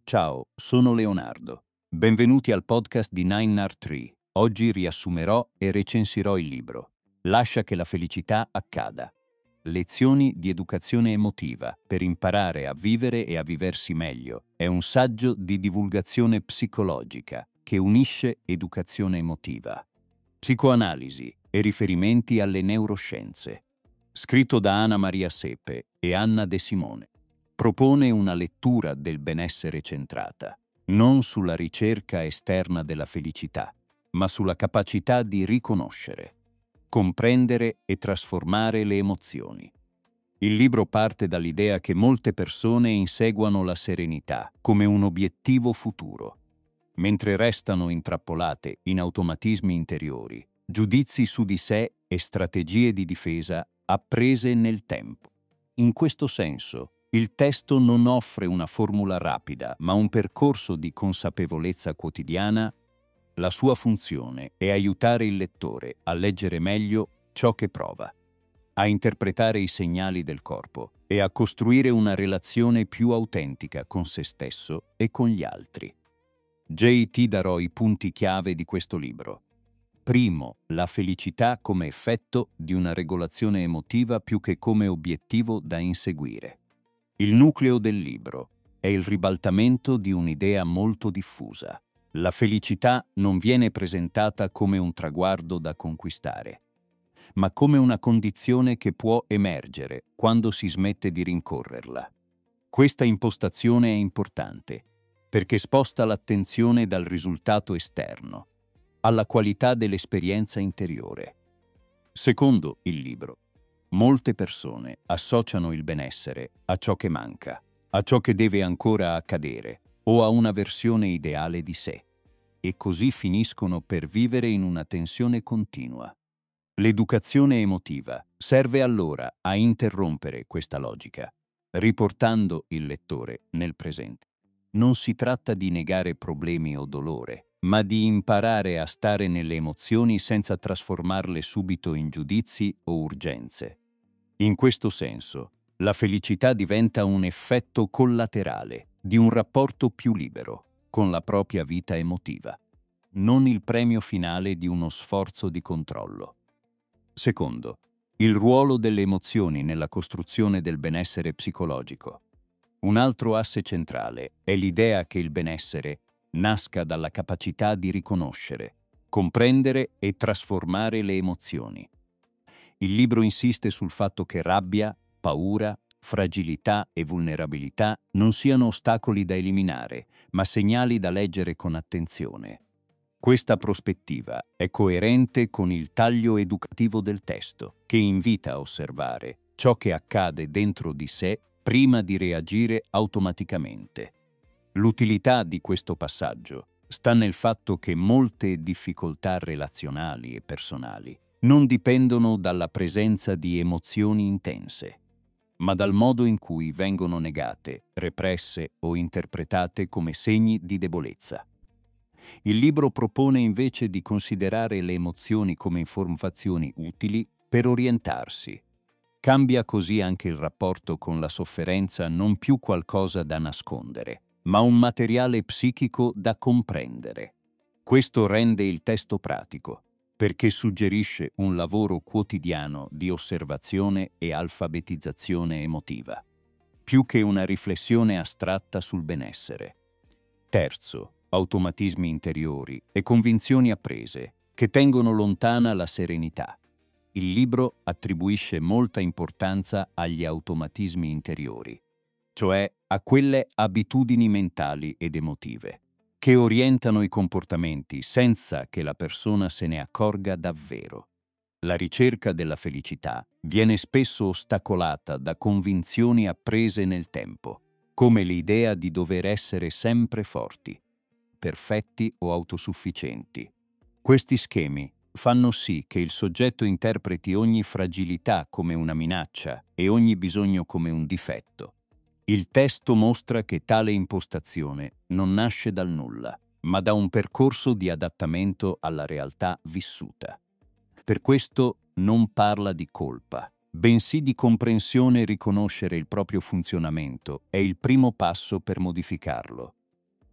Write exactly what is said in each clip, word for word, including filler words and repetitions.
Ciao, sono Leonardo. Benvenuti al podcast di Nine Art Tree. Oggi riassumerò e recensirò il libro Lascia che la felicità accada. Lezioni di educazione emotiva per imparare a vivere e a viversi meglio. È un saggio di divulgazione psicologica che unisce educazione emotiva, psicoanalisi e riferimenti alle neuroscienze. Scritto da Anna Maria Sepe e Anna De Simone. Propone una lettura del benessere centrata, non sulla ricerca esterna della felicità, ma sulla capacità di riconoscere, comprendere e trasformare le emozioni. Il libro parte dall'idea che molte persone inseguano la serenità come un obiettivo futuro, mentre restano intrappolate in automatismi interiori, giudizi su di sé e strategie di difesa apprese nel tempo. In questo senso, il testo non offre una formula rapida, ma un percorso di consapevolezza quotidiana. La sua funzione è aiutare il lettore a leggere meglio ciò che prova, a interpretare i segnali del corpo e a costruire una relazione più autentica con se stesso e con gli altri. J T darò i punti chiave di questo libro. Primo, la felicità come effetto di una regolazione emotiva più che come obiettivo da inseguire. Il nucleo del libro è il ribaltamento di un'idea molto diffusa. La felicità non viene presentata come un traguardo da conquistare, ma come una condizione che può emergere quando si smette di rincorrerla. Questa impostazione è importante perché sposta l'attenzione dal risultato esterno alla qualità dell'esperienza interiore. Secondo il libro, molte persone associano il benessere a ciò che manca, a ciò che deve ancora accadere o a una versione ideale di sé, e così finiscono per vivere in una tensione continua. L'educazione emotiva serve allora a interrompere questa logica, riportando il lettore nel presente. Non si tratta di negare problemi o dolore, ma di imparare a stare nelle emozioni senza trasformarle subito in giudizi o urgenze. In questo senso, la felicità diventa un effetto collaterale di un rapporto più libero con la propria vita emotiva, non il premio finale di uno sforzo di controllo. Secondo, il ruolo delle emozioni nella costruzione del benessere psicologico. Un altro asse centrale è l'idea che il benessere nasca dalla capacità di riconoscere, comprendere e trasformare le emozioni. Il libro insiste sul fatto che rabbia, paura, fragilità e vulnerabilità non siano ostacoli da eliminare, ma segnali da leggere con attenzione. Questa prospettiva è coerente con il taglio educativo del testo, che invita a osservare ciò che accade dentro di sé prima di reagire automaticamente. L'utilità di questo passaggio sta nel fatto che molte difficoltà relazionali e personali non dipendono dalla presenza di emozioni intense, ma dal modo in cui vengono negate, represse o interpretate come segni di debolezza. Il libro propone invece di considerare le emozioni come informazioni utili per orientarsi. Cambia così anche il rapporto con la sofferenza, non più qualcosa da nascondere, ma un materiale psichico da comprendere. Questo rende il testo pratico, perché suggerisce un lavoro quotidiano di osservazione e alfabetizzazione emotiva, più che una riflessione astratta sul benessere. Terzo, automatismi interiori e convinzioni apprese che tengono lontana la serenità. Il libro attribuisce molta importanza agli automatismi interiori, cioè a quelle abitudini mentali ed emotive, che orientano i comportamenti senza che la persona se ne accorga davvero. La ricerca della felicità viene spesso ostacolata da convinzioni apprese nel tempo, come l'idea di dover essere sempre forti, perfetti o autosufficienti. Questi schemi fanno sì che il soggetto interpreti ogni fragilità come una minaccia e ogni bisogno come un difetto. Il testo mostra che tale impostazione non nasce dal nulla, ma da un percorso di adattamento alla realtà vissuta. Per questo non parla di colpa, bensì di comprensione. Riconoscere il proprio funzionamento è il primo passo per modificarlo.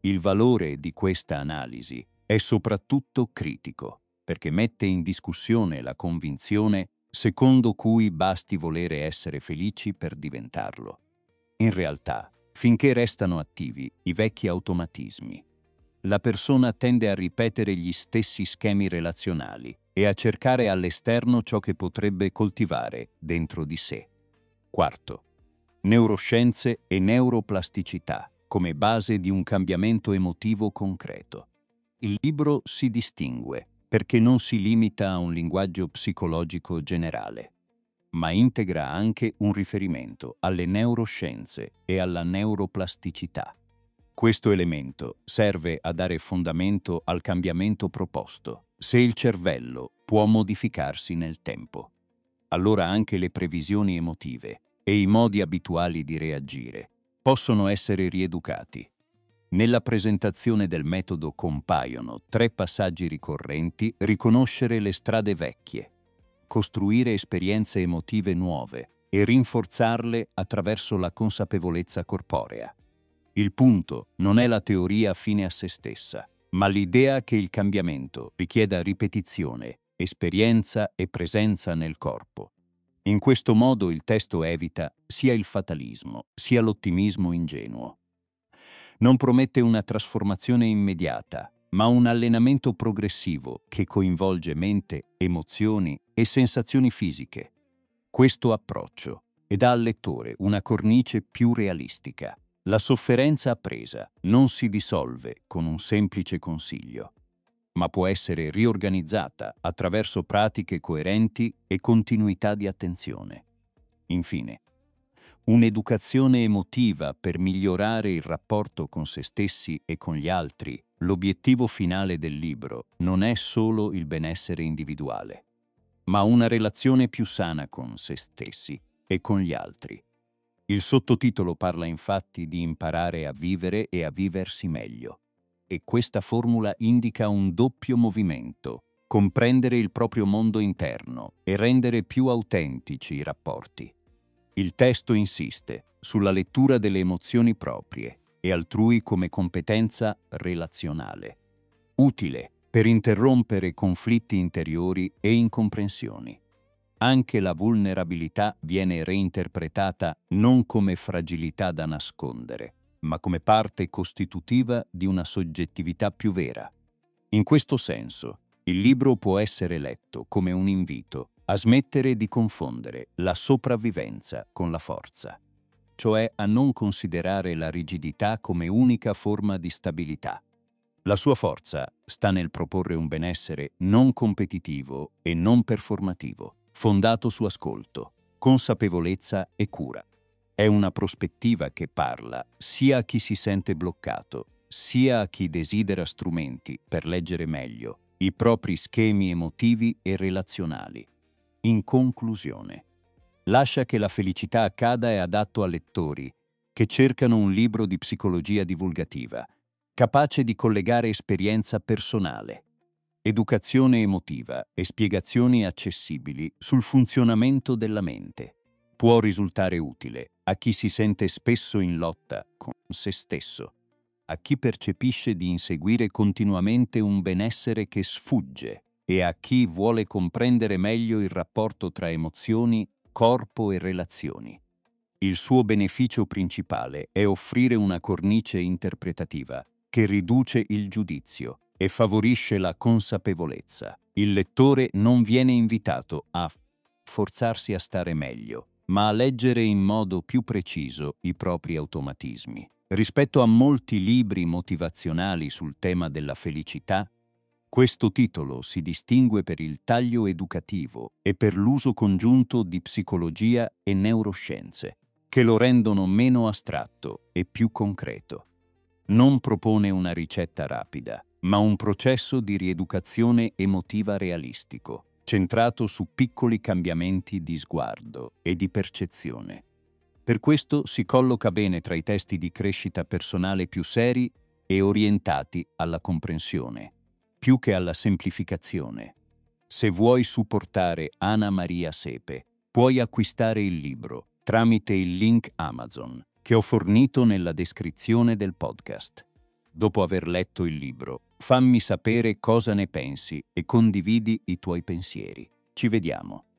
Il valore di questa analisi è soprattutto critico, perché mette in discussione la convinzione secondo cui basti volere essere felici per diventarlo. In realtà, finché restano attivi i vecchi automatismi, la persona tende a ripetere gli stessi schemi relazionali e a cercare all'esterno ciò che potrebbe coltivare dentro di sé. Quarto, neuroscienze e neuroplasticità come base di un cambiamento emotivo concreto. Il libro si distingue perché non si limita a un linguaggio psicologico generale, ma integra anche un riferimento alle neuroscienze e alla neuroplasticità. Questo elemento serve a dare fondamento al cambiamento proposto. Se il cervello può modificarsi nel tempo, allora anche le previsioni emotive e i modi abituali di reagire possono essere rieducati. Nella presentazione del metodo compaiono tre passaggi ricorrenti: riconoscere le strade vecchie, costruire esperienze emotive nuove e rinforzarle attraverso la consapevolezza corporea. Il punto non è la teoria fine a se stessa, ma l'idea che il cambiamento richieda ripetizione, esperienza e presenza nel corpo. In questo modo il testo evita sia il fatalismo, sia l'ottimismo ingenuo. Non promette una trasformazione immediata, ma un allenamento progressivo che coinvolge mente, emozioni e sensazioni fisiche. Questo approccio e dà al lettore una cornice più realistica. La sofferenza appresa non si dissolve con un semplice consiglio, ma può essere riorganizzata attraverso pratiche coerenti e continuità di attenzione. Infine, un'educazione emotiva per migliorare il rapporto con se stessi e con gli altri. L'obiettivo finale del libro non è solo il benessere individuale, ma una relazione più sana con se stessi e con gli altri. Il sottotitolo parla infatti di imparare a vivere e a viversi meglio, e questa formula indica un doppio movimento: comprendere il proprio mondo interno e rendere più autentici i rapporti. Il testo insiste sulla lettura delle emozioni proprie e altrui come competenza relazionale, utile per interrompere conflitti interiori e incomprensioni. Anche la vulnerabilità viene reinterpretata non come fragilità da nascondere, ma come parte costitutiva di una soggettività più vera. In questo senso, il libro può essere letto come un invito a smettere di confondere la sopravvivenza con la forza, cioè a non considerare la rigidità come unica forma di stabilità. La sua forza sta nel proporre un benessere non competitivo e non performativo, fondato su ascolto, consapevolezza e cura. È una prospettiva che parla sia a chi si sente bloccato, sia a chi desidera strumenti per leggere meglio i propri schemi emotivi e relazionali. In conclusione, Lascia che la felicità accada è adatto a lettori che cercano un libro di psicologia divulgativa, capace di collegare esperienza personale, educazione emotiva e spiegazioni accessibili sul funzionamento della mente. Può risultare utile a chi si sente spesso in lotta con se stesso, a chi percepisce di inseguire continuamente un benessere che sfugge e a chi vuole comprendere meglio il rapporto tra emozioni, corpo e relazioni. Il suo beneficio principale è offrire una cornice interpretativa che riduce il giudizio e favorisce la consapevolezza. Il lettore non viene invitato a forzarsi a stare meglio, ma a leggere in modo più preciso i propri automatismi. Rispetto a molti libri motivazionali sul tema della felicità, questo titolo si distingue per il taglio educativo e per l'uso congiunto di psicologia e neuroscienze, che lo rendono meno astratto e più concreto. Non propone una ricetta rapida, ma un processo di rieducazione emotiva realistico, centrato su piccoli cambiamenti di sguardo e di percezione. Per questo si colloca bene tra i testi di crescita personale più seri e orientati alla comprensione, più che alla semplificazione. Se vuoi supportare Anna Maria Sepe, puoi acquistare il libro tramite il link Amazon che ho fornito nella descrizione del podcast. Dopo aver letto il libro, fammi sapere cosa ne pensi e condividi i tuoi pensieri. Ci vediamo.